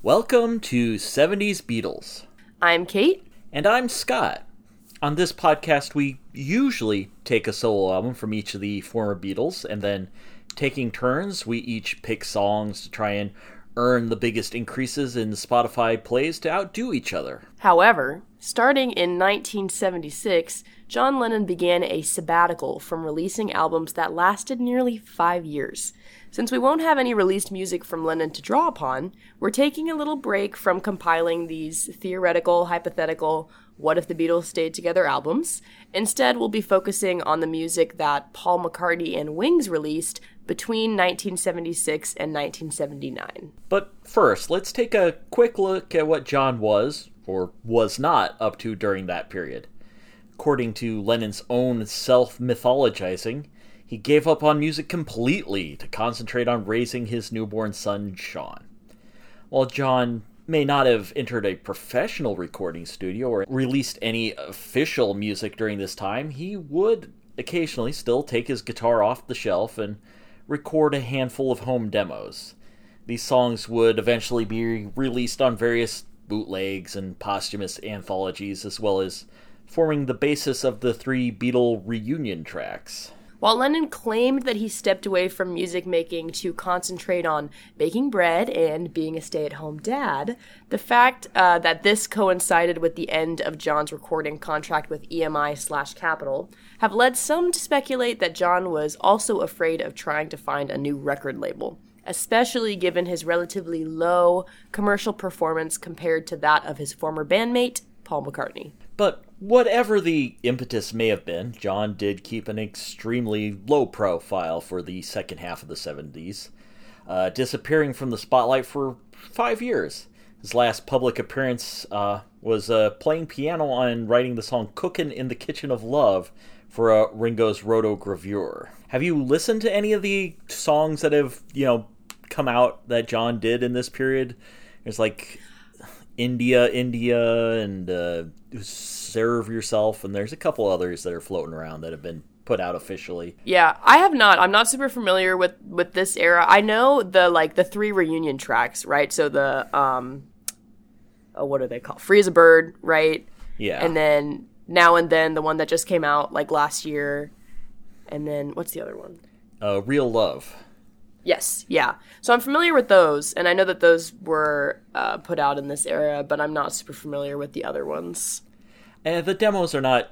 Welcome to 70s Beatles. I'm Kate. And I'm Scott. On this podcast, we usually take a solo album from each of the former Beatles, and then taking turns, we each pick songs to try and earn the biggest increases in Spotify plays to outdo each other. However, starting in 1976, John Lennon began a sabbatical from releasing albums that lasted nearly 5 years. Since we won't have any released music from Lennon to draw upon, we're taking a little break from compiling these theoretical, hypothetical, what if the Beatles stayed together albums. Instead, we'll be focusing on the music that Paul McCartney and Wings released between 1976 and 1979. But first, let's take a quick look at what John was, or was not, up to during that period. According to Lennon's own self-mythologizing, he gave up on music completely to concentrate on raising his newborn son, Sean. While John may not have entered a professional recording studio or released any official music during this time, he would occasionally still take his guitar off the shelf and record a handful of home demos. These songs would eventually be released on various bootlegs and posthumous anthologies, as well as forming the basis of the 3 Beatle reunion tracks. While Lennon claimed that he stepped away from music making to concentrate on baking bread and being a stay-at-home dad, the fact that this coincided with the end of John's recording contract with EMI/Capitol have led some to speculate that John was also afraid of trying to find a new record label, especially given his relatively low commercial performance compared to that of his former bandmate, Paul McCartney. But whatever the impetus may have been, John did keep an extremely low profile for the second half of the 70s, disappearing from the spotlight for 5 years. His last public appearance was playing piano and writing the song Cookin' in the Kitchen of Love for Ringo's Rotogravure. Have you listened to any of the songs that have, come out that John did in this period? There's like India, and Serve Yourself, and there's a couple others that are floating around that have been put out officially. Yeah, I have not. I'm not super familiar with this era. I know the 3 reunion tracks, right? So the what are they called? Free as a Bird, right? Yeah. And then Now and Then, the one that just came out last year. And then what's the other one? Real Love. Yes, yeah. So I'm familiar with those, and I know that those were put out in this era, but I'm not super familiar with the other ones. And the demos are not,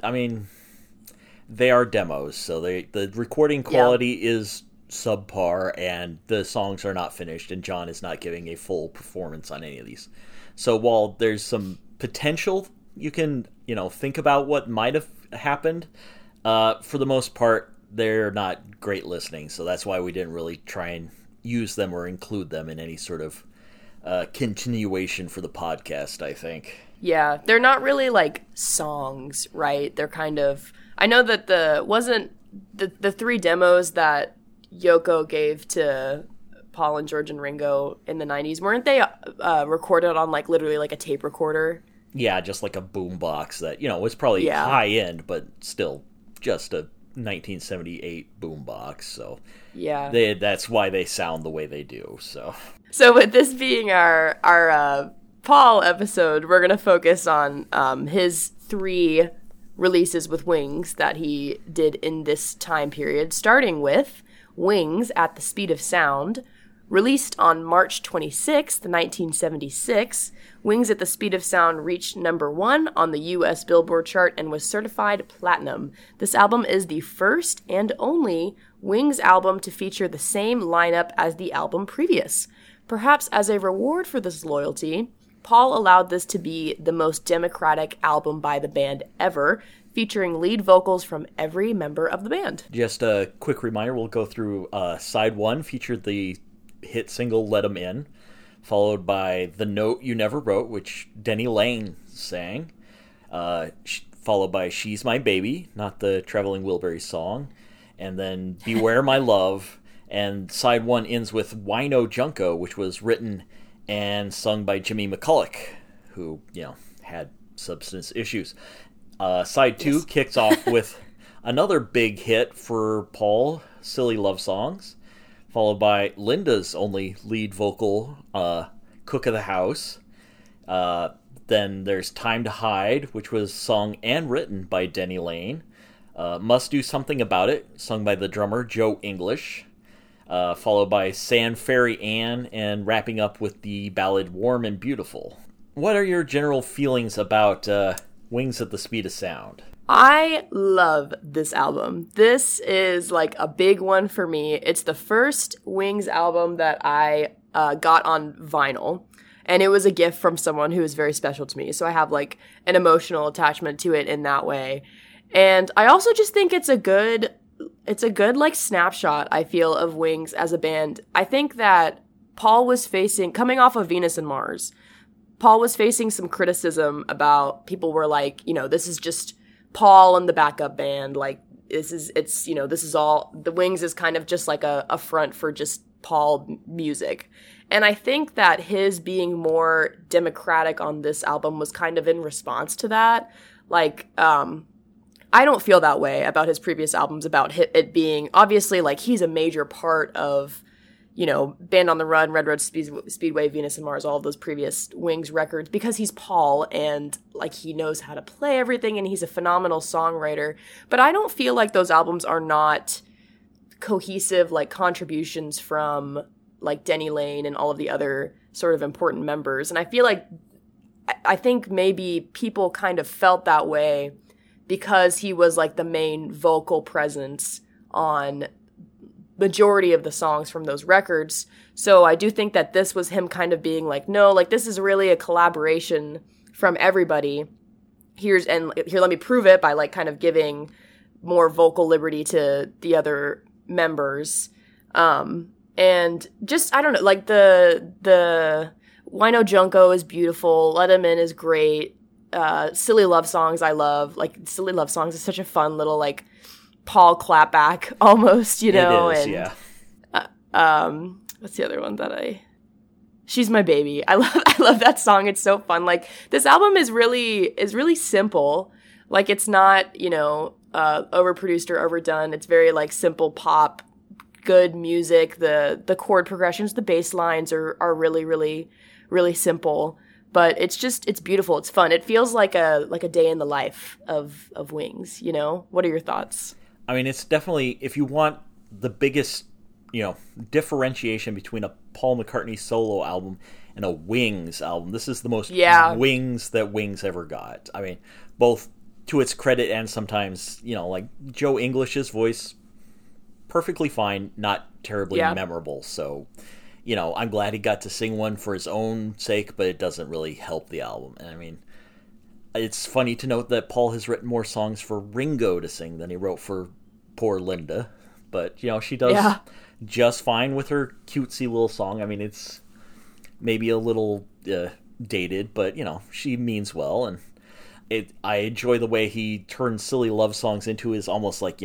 they are demos, so the recording quality is subpar, and the songs are not finished, and John is not giving a full performance on any of these. So while there's some potential, you can, think about what might have happened, for the most part, they're not great listening, so that's why we didn't really try and use them or include them in any sort of continuation for the podcast, I think. Yeah, they're not really songs, right? They're kind of... I know that the 3 demos that Yoko gave to Paul and George and Ringo in the 90s, weren't they recorded on literally a tape recorder? Yeah, just like a boombox that, was probably high-end, but still just a 1978 boombox, so yeah, that's why they sound the way they do. So with this being our Paul episode, we're gonna focus on his 3 releases with Wings that he did in this time period, starting with Wings at the Speed of Sound. Released on March 26th, 1976, Wings at the Speed of Sound reached number 1 on the U.S. Billboard chart and was certified platinum. This album is the first and only Wings album to feature the same lineup as the album previous. Perhaps as a reward for this loyalty, Paul allowed this to be the most democratic album by the band ever, featuring lead vocals from every member of the band. Just a quick reminder, we'll go through side 1, featured the hit single Let 'Em In, followed by The Note You Never Wrote, which Denny Laine sang, followed by She's My Baby, not the Traveling Wilburys song, and then Beware My Love, and side 1 ends with Wino Junko, which was written and sung by Jimmy McCulloch, who, had substance issues. Side 2 kicks off with another big hit for Paul, Silly Love Songs, followed by Linda's only lead vocal Cook of the House. Then there's Time to Hide, which was sung and written by Denny Laine. Must Do Something About It, sung by the drummer Joe English. Followed by Sand Fairy Ann, and wrapping up with the ballad Warm and Beautiful. What are your general feelings about Wings at the Speed of Sound? I love this album. This is like a big one for me. It's the first Wings album that I got on vinyl. And it was a gift from someone who is very special to me. So I have like an emotional attachment to it in that way. And I also just think it's a good like snapshot, I feel, of Wings as a band. I think that Paul was coming off of Venus and Mars, Paul was facing some criticism about people were like, this is just Paul and the backup band. Like, this is all, the Wings is kind of just like a front for just Paul music. And I think that his being more democratic on this album was kind of in response to that. Like, I don't feel that way about his previous albums, about it being, obviously, like, he's a major part of, Band on the Run, Red Road Speedway, Venus and Mars, all of those previous Wings records, because he's Paul and, like, he knows how to play everything and he's a phenomenal songwriter. But I don't feel like those albums are not cohesive, like, contributions from, like, Denny Laine and all of the other sort of important members. And I think maybe people kind of felt that way because he was, like, the main vocal presence on majority of the songs from those records. So I do think that this was him kind of being like, no, like, this is really a collaboration from everybody. Here, let me prove it by, like, kind of giving more vocal liberty to the other members. And just, I don't know, like, the Wino Junko is beautiful. Let 'Em In is great. Silly Love Songs I love. Like, Silly Love Songs is such a fun little, like, Paul clapback almost, It is, and yeah. What's the other one that She's My Baby. I love that song. It's so fun. Like, this album is really simple. Like, it's not, overproduced or overdone. It's very, like, simple pop, good music. The chord progressions, the bass lines are really, really, really simple. But it's beautiful. It's fun. It feels like a day in the life of Wings, What are your thoughts? I mean, it's definitely, if you want the biggest, differentiation between a Paul McCartney solo album and a Wings album, this is the most Wings that Wings ever got. I mean, both to its credit and sometimes, like, Joe English's voice, perfectly fine, not terribly memorable. So, I'm glad he got to sing one for his own sake, but it doesn't really help the album. And I mean, it's funny to note that Paul has written more songs for Ringo to sing than he wrote for poor Linda. But, she does just fine with her cutesy little song. I mean, it's maybe a little dated, but, she means well. And I enjoy the way he turns Silly Love Songs into his almost like,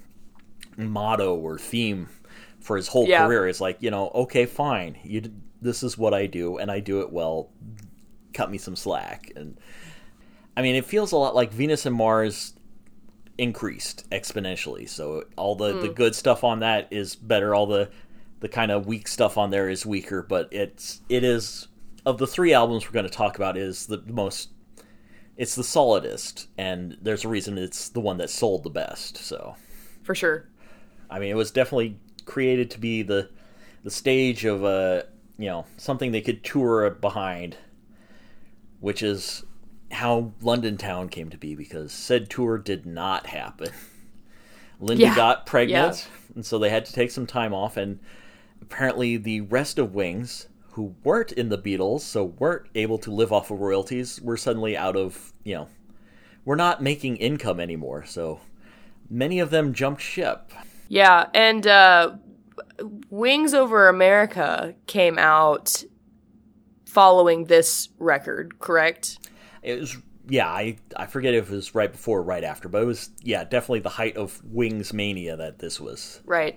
motto or theme for his whole career. It's like, okay, fine. This is what I do, and I do it well. Cut me some slack. And I mean, it feels a lot like Venus and Mars increased exponentially. So all the good stuff on that is better. All the kind of weak stuff on there is weaker. But it is, of the three albums we're going to talk about, is the most, it's the solidest. And there's a reason it's the one that sold the best. So for sure. I mean, it was definitely created to be the stage of something they could tour behind, which is how London Town came to be, because said tour did not happen. Linda got pregnant, and so they had to take some time off, and apparently the rest of Wings, who weren't in the Beatles, so weren't able to live off of royalties, were suddenly out of, we're not making income anymore, so many of them jumped ship. Yeah, and Wings Over America came out following this record, correct? It was, I forget if it was right before or right after, but it was, definitely the height of Wings mania that this was. Right.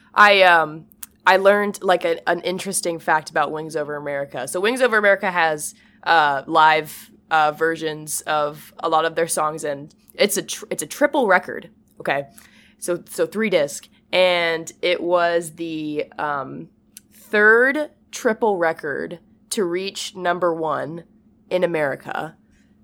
I learned, like, an interesting fact about Wings Over America. So Wings Over America has live versions of a lot of their songs, and it's a triple record. Okay, so 3-disc, and it was the third triple record to reach number 1 in America.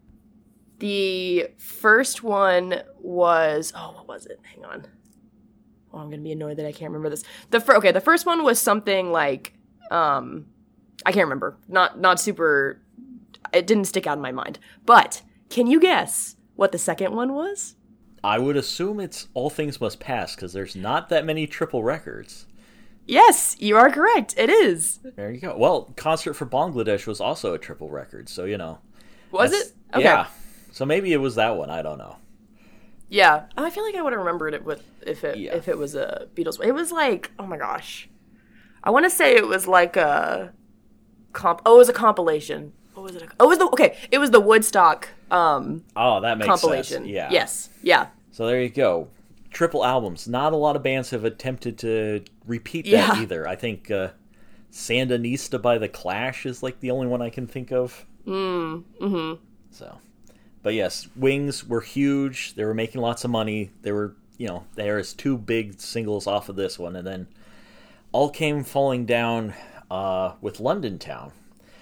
The first one was, what was it? Hang on. Oh, I'm going to be annoyed that I can't remember this. The first one was something like, I can't remember. Not super, it didn't stick out in my mind. But can you guess what the second one was? I would assume it's All Things Must Pass, because there's not that many triple records. Yes, you are correct. It is. There you go. Well, Concert for Bangladesh was also a triple record, so Was it? Okay. Yeah. So maybe it was that one. I don't know. Yeah. I feel like I would have remembered it if it was a Beatles. It was like, oh my gosh. I want to say it was like a it was a compilation. What was it? It was the Woodstock that makes compilation. sense. Yeah. Yes. Yeah. So there you go. Triple albums. Not a lot of bands have attempted to repeat that either. I think Sandinista by The Clash is like the only one I can think of. Mm-hmm. So, but yes, Wings were huge. They were making lots of money. They were, there's 2 big singles off of this one, and then all came falling down with London Town.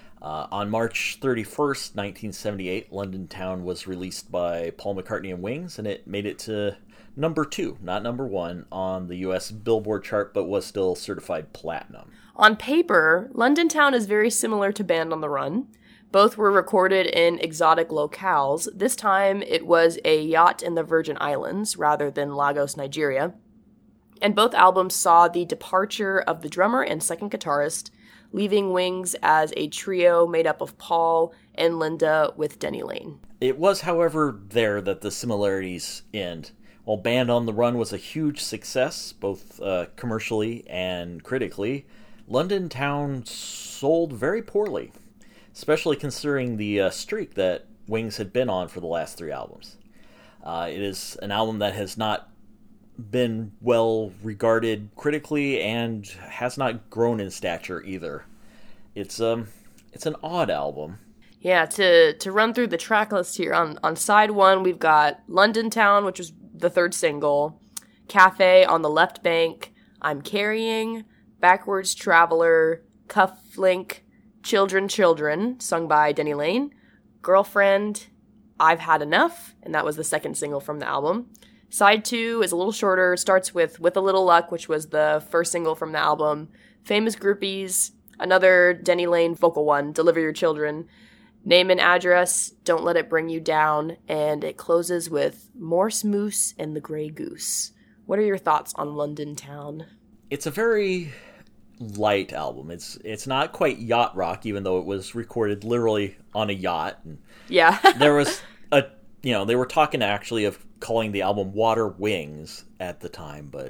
On March 31st, 1978, London Town was released by Paul McCartney and Wings, and it made it to number 2, not number 1, on the U.S. Billboard chart, but was still certified platinum. On paper, London Town is very similar to Band on the Run. Both were recorded in exotic locales. This time, it was a yacht in the Virgin Islands rather than Lagos, Nigeria. And both albums saw the departure of the drummer and second guitarist, leaving Wings as a trio made up of Paul and Linda with Denny Laine. It was, however, there that the similarities end. While Band on the Run was a huge success, both commercially and critically, London Town sold very poorly, especially considering the streak that Wings had been on for the last 3 albums. It is an album that has not been well regarded critically and has not grown in stature either. It's an odd album. Yeah, to run through the track list here, on side 1, we've got London Town, which was the 3rd single, Cafe on the Left Bank, I'm Carrying, Backwards Traveler, Cufflink, Children, sung by Denny Laine, Girlfriend, I've Had Enough, and that was the 2nd single from the album. Side 2 is a little shorter, starts with a Little Luck, which was the 1st single from the album, Famous Groupies, another Denny Laine vocal one, Deliver Your Children, Name and Address, Don't Let It Bring You Down, and it closes with Morse Moose and the Grey Goose. What are your thoughts on London Town? It's a very light album. It's not quite yacht rock, even though it was recorded literally on a yacht. Yeah. There was they were talking actually of calling the album Water Wings at the time, but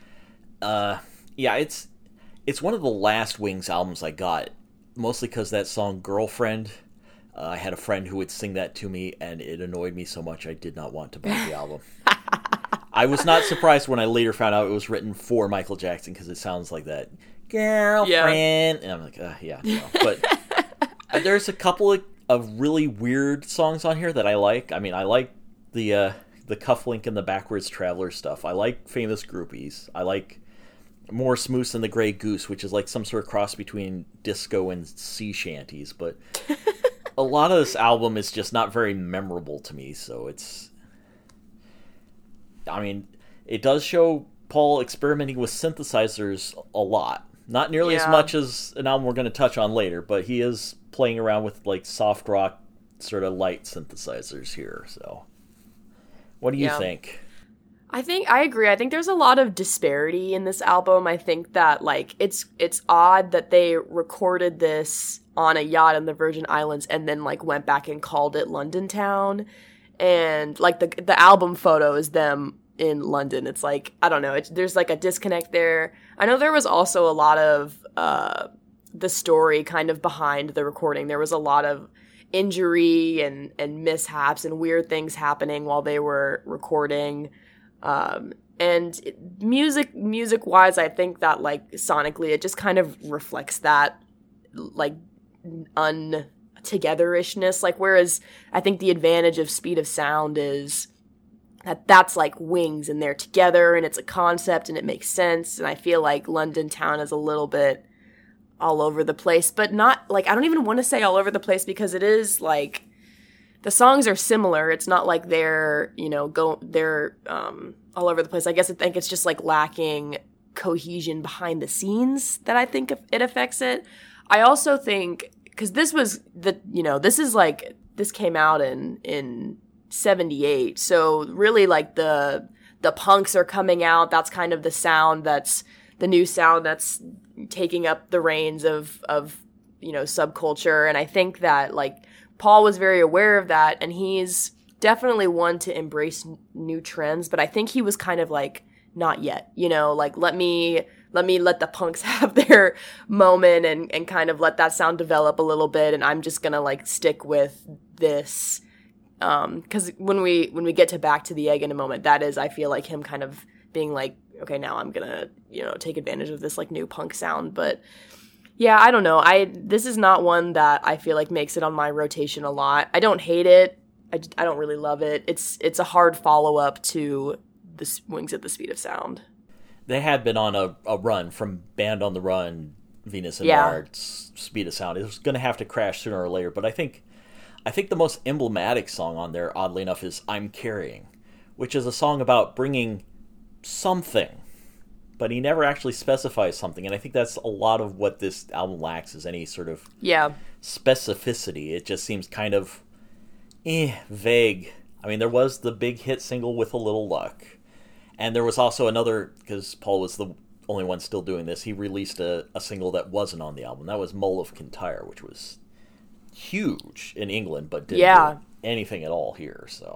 it's one of the last Wings albums I got, mostly because that song Girlfriend, I had a friend who would sing that to me, and it annoyed me so much I did not want to buy the album. I was not surprised when I later found out it was written for Michael Jackson, because it sounds like that. Girlfriend. Yeah. And I'm like, no. But there's a couple of really weird songs on here that I like. I mean, I like the Cufflink and the Backwards Traveler stuff. I like Famous Groupies. I like Morse Moose and the Grey Goose, which is like some sort of cross between disco and sea shanties. But a lot of this album is just not very memorable to me, so it does show Paul experimenting with synthesizers a lot. Not nearly as much as an album we're going to touch on later, but he is playing around with like soft rock sort of light synthesizers here. So what do you think? I agree. I think there's a lot of disparity in this album. I think that like it's odd that they recorded this on a yacht in the Virgin Islands and then like went back and called it London Town, and like the album photo is them in London. It's like, I don't know, there's like a disconnect there. I know there was also a lot of the story kind of behind the recording. There was a lot of injury and mishaps and weird things happening while they were recording. And music wise, I think that like sonically it just kind of reflects that like untogetherishness. Like, whereas I think the advantage of Speed of Sound is that's like Wings and they're together and it's a concept and it makes sense. And I feel like London Town is a little bit all over the place, but not like, I don't even want to say all over the place because it is like the songs are similar. It's not like they're, they're all over the place. I think it's just like lacking cohesion behind the scenes that I think it affects it. I also think, because this was this came out in 78. So really like the punks are coming out. That's kind of the sound that's the new sound that's taking up the reins of subculture. And I think that like Paul was very aware of that, and he's definitely one to embrace new trends, but I think he was kind of like, not yet, like let me let the punks have their moment and kind of let that sound develop a little bit, and I'm just gonna like stick with this. Because when we get to Back to the Egg in a moment, that is, I feel like him kind of being like, okay, now I'm gonna, take advantage of this like new punk sound. But yeah, I don't know. This is not one that I feel like makes it on my rotation a lot. I don't hate it. I don't really love it. It's a hard follow-up to the Wings at the Speed of Sound. They had been on a run from Band on the Run, Venus and Mars, Speed of Sound. It was going to have to crash sooner or later, but I think the most emblematic song on there, oddly enough, is I'm Carrying, which is a song about bringing something, but he never actually specifies something, and I think that's a lot of what this album lacks, is any sort of specificity. It just seems kind of vague. I mean, there was the big hit single With a Little Luck, and there was also another, because Paul was the only one still doing this, he released a single that wasn't on the album. That was Mull of Kintyre, which was huge in England, but didn't do anything at all here. So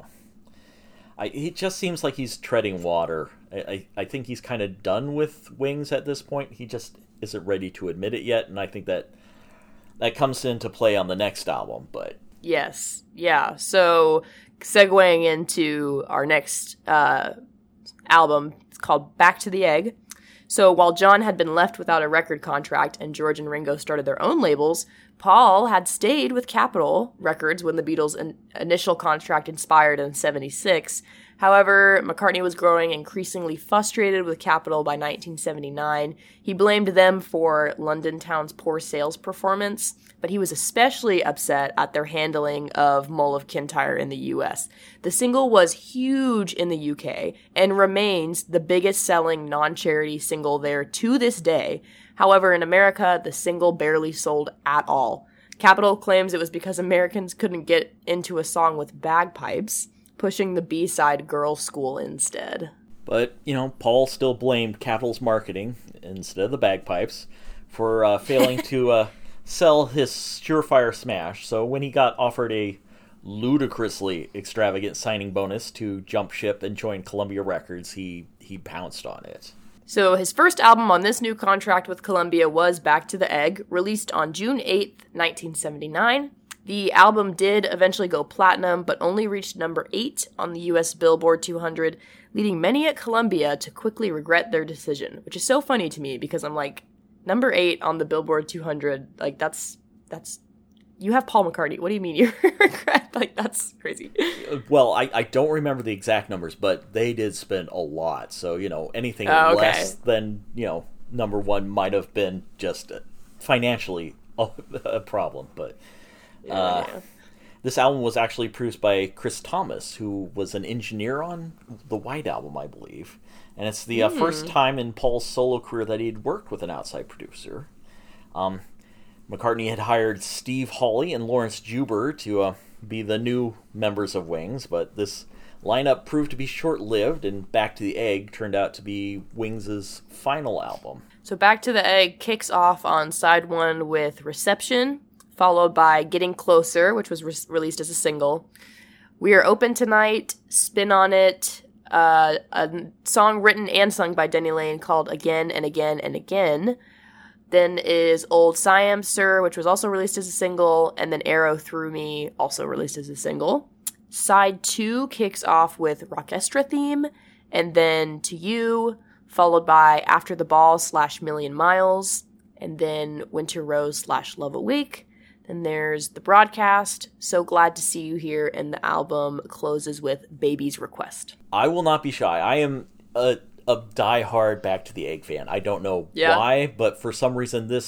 it just seems like he's treading water. I think he's kind of done with Wings at this point. He just isn't ready to admit it yet, and I think that comes into play on the next album. But yes, yeah. So segueing into our next album, it's called Back to the Egg. So while John had been left without a record contract and George and Ringo started their own labels, Paul had stayed with Capitol Records when the Beatles' initial contract expired in 1976. However, McCartney was growing increasingly frustrated with Capitol by 1979. He blamed them for London Town's poor sales performance, but he was especially upset at their handling of Mull of Kintyre in the US. The single was huge in the UK and remains the biggest selling non-charity single there to this day. However, in America, the single barely sold at all. Capitol claims it was because Americans couldn't get into a song with bagpipes, pushing the B-side Girls' School instead. But, Paul still blamed Capitol's marketing, instead of the bagpipes, for failing to sell his surefire smash. So when he got offered a ludicrously extravagant signing bonus to jump ship and join Columbia Records, he pounced on it. So his first album on this new contract with Columbia was Back to the Egg, released on June 8th, 1979. The album did eventually go platinum, but only reached number 8 on the US Billboard 200, leading many at Columbia to quickly regret their decision, which is so funny to me because I'm like, number 8 on the Billboard 200, like that's you have Paul McCartney. What do you mean you regret? Like, that's crazy. Well, I don't remember the exact numbers, but they did spend a lot. So, anything less than, number 1 might have been just financially a problem. But this album was actually produced by Chris Thomas, who was an engineer on the White Album, I believe. And it's the first time in Paul's solo career that he'd worked with an outside producer. McCartney had hired Steve Hawley and Lawrence Juber to be the new members of Wings, but this lineup proved to be short-lived, and Back to the Egg turned out to be Wings' final album. So Back to the Egg kicks off on side 1 with Reception, followed by Getting Closer, which was released as a single. We Are Open Tonight, Spin on It, a song written and sung by Denny Laine called Again and Again and Again. Then is Old Siam Sir, which was also released as a single, and then Arrow Through Me, also released as a single. Side 2 kicks off with Rockestra Theme, and then To You, followed by After the Ball / Million Miles, and then Winter Rose / Love Awake. Then there's The Broadcast, So Glad to See You Here, and the album closes with Baby's Request. I will not be shy. I am a die-hard Back to the Egg fan. I don't know why, but for some reason this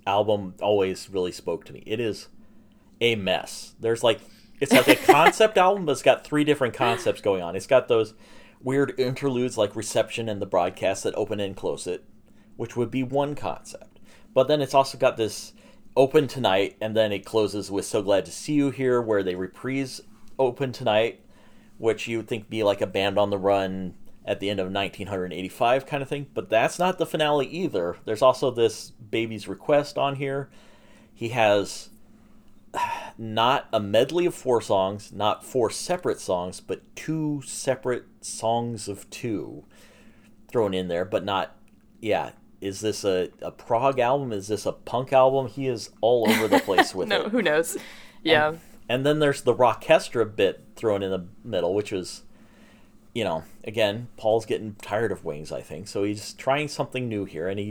album always really spoke to me. It is a mess. It's like a concept album, but it's got 3 different concepts going on. It's got those weird interludes like Reception and the Broadcast that open and close it, which would be one concept. But then it's also got this Open Tonight, and then it closes with So Glad to See You Here, where they reprise Open Tonight, which you would think be like a Band on the Run at the end of 1985 kind of thing. But that's not the finale either. There's also this Baby's Request on here. He has not a medley of 4 songs, not 4 separate songs, but 2 separate songs of 2 thrown in there, but not, is this a prog album? Is this a punk album? He is all over the place with no, it. Who knows? Yeah. And then there's the Rockestra bit thrown in the middle, which was, again, Paul's getting tired of Wings, I think, so he's trying something new here, and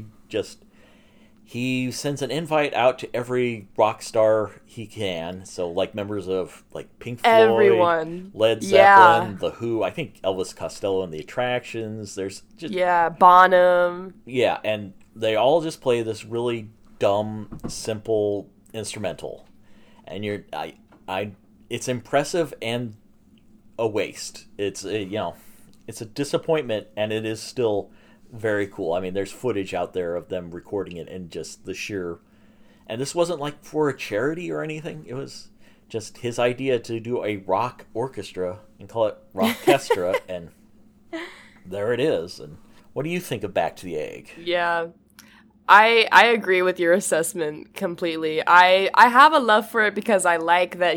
he sends an invite out to every rock star he can. So, like, members of, like, Pink Floyd, everyone, Led Zeppelin, The Who, I think Elvis Costello and the Attractions. There's just... Yeah, Bonham. Yeah, and they all just play this really dumb, simple instrumental. And it's impressive and a waste. It's a disappointment, and it is still very cool. I mean, there's footage out there of them recording it, and just the sheer... And this wasn't like for a charity or anything. It was just his idea to do a rock orchestra and call it Rockestra, and there it is. And what do you think of Back to the Egg? Yeah. I agree with your assessment completely. I have a love for it because I like that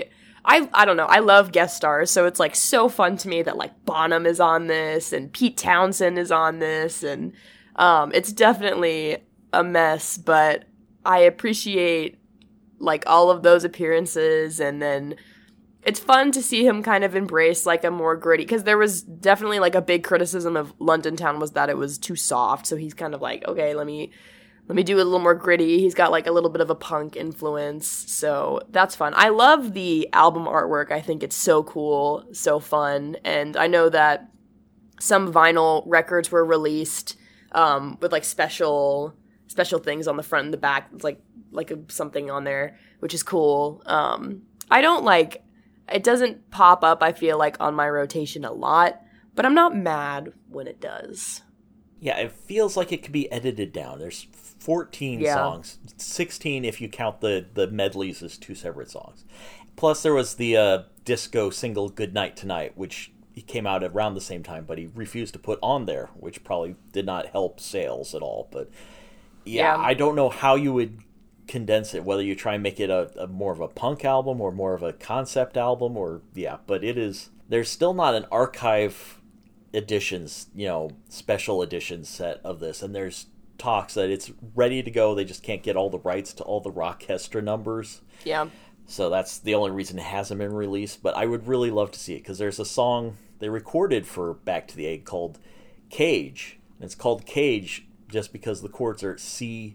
I don't know, I love guest stars, so it's like so fun to me that like Bonham is on this and Pete Townsend is on this, and it's definitely a mess, but I appreciate like all of those appearances, and then it's fun to see him kind of embrace like a more gritty, because there was definitely like a big criticism of London Town was that it was too soft, so he's kind of like, okay, let me do a little more gritty. He's got like a little bit of a punk influence, so that's fun. I love the album artwork. I think it's so cool, so fun, and I know that some vinyl records were released with like special things on the front and the back. It's like something on there, which is cool. I don't like, it doesn't pop up, I feel like, on my rotation a lot, but I'm not mad when it does. Yeah, it feels like it could be edited down. There's 14 songs, 16 if you count the medleys as 2 separate songs. Plus there was the disco single Good Night Tonight, which he came out around the same time, but he refused to put on there, which probably did not help sales at all. But yeah. I don't know how you would condense it, whether you try and make it a more of a punk album or more of a concept album, but it is, there's still not an archive editions, special edition set of this, and there's talks that it's ready to go. They just can't get all the rights to all the Rockestra numbers. Yeah. So that's the only reason it hasn't been released, but I would really love to see it, because there's a song they recorded for Back to the Egg called Cage, and it's called Cage just because the chords are C-A-G-E.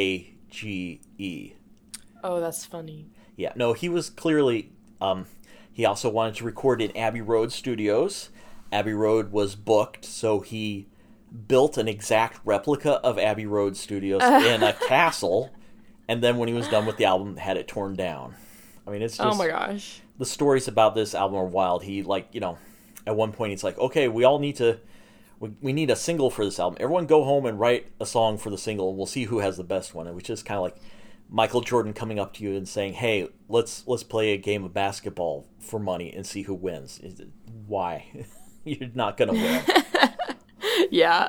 Oh, that's funny. Yeah, no, he was clearly, he also wanted to record in Abbey Road Studios. Abbey Road was booked, so he built an exact replica of Abbey Road Studios in a castle, and then when he was done with the album, had it torn down. I mean, it's just... Oh my gosh. The stories about this album are wild. He, at one point he's like, okay, we all need to... We need a single for this album. Everyone go home and write a song for the single, and we'll see who has the best one. Which is kind of like Michael Jordan coming up to you and saying, hey, let's play a game of basketball for money and see who wins. Why? You're not going to win. Yeah.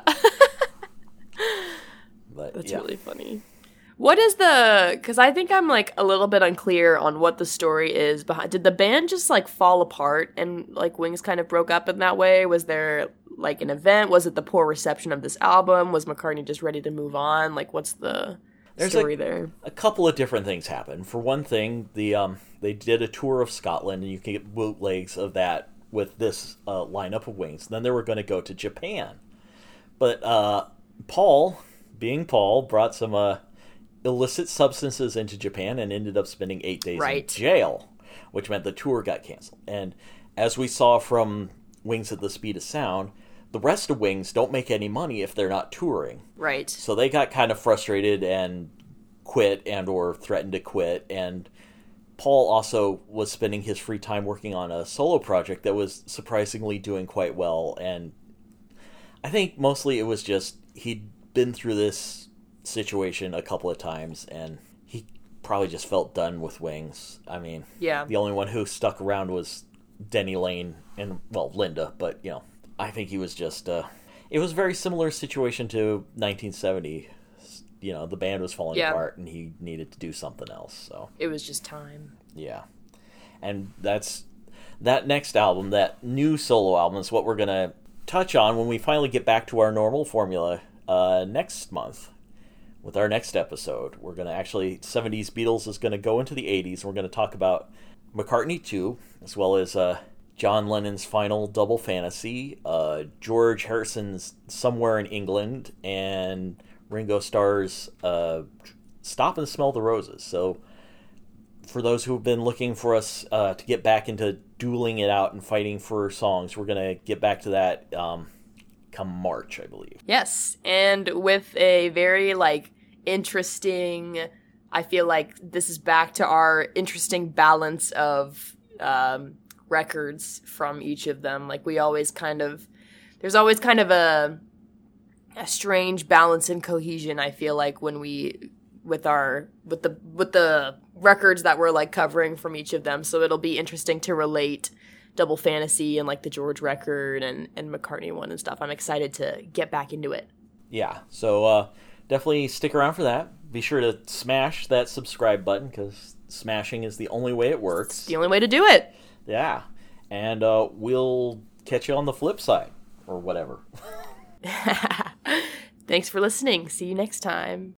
But, that's really funny. What is because I think I'm like a little bit unclear on what the story is behind. Did the band just like fall apart and like Wings kind of broke up in that way? Was there like an event? Was it the poor reception of this album? Was McCartney just ready to move on? Like, what's the story there? A couple of different things happened. For one thing, they did a tour of Scotland, and you can get bootlegs of that with this lineup of Wings. Then they were going to go to Japan. But Paul, being Paul, brought some illicit substances into Japan and ended up spending 8 days in jail, which meant the tour got canceled. And as we saw from Wings at the Speed of Sound, the rest of Wings don't make any money if they're not touring. Right. So they got kind of frustrated and quit and or threatened to quit, and Paul also was spending his free time working on a solo project that was surprisingly doing quite well. And I think mostly it was just he'd been through this situation a couple of times and he probably just felt done with Wings. I mean, Yeah. the only one who stuck around was Denny Lane and, well, Linda, but, I think he was just, it was a very similar situation to 1970. The band was falling apart and he needed to do something else, so. It was just time. Yeah. And that next album, that new solo album, is what we're going to touch on when we finally get back to our normal formula next month with our next episode. We're going to 70s Beatles is going to go into the 80s, and we're going to talk about McCartney 2, as well as John Lennon's final Double Fantasy, George Harrison's Somewhere in England, and Ringo Starr's Stop and Smell the Roses. So for those who have been looking for us to get back into dueling it out and fighting for songs, we're going to get back to that come March, I believe. Yes, and with a very, interesting... I feel like this is back to our interesting balance of records from each of them. There's always kind of a strange balance and cohesion, I feel like, when we with the records that we're covering from each of them. So it'll be interesting to relate Double Fantasy and the George record and McCartney one and stuff. I'm excited to get back into it. Yeah, so definitely stick around for that. Be sure to smash that subscribe button, because smashing is the only way it works. It's the only way to do it. Yeah, and we'll catch you on the flip side, or whatever. Thanks for listening. See you next time.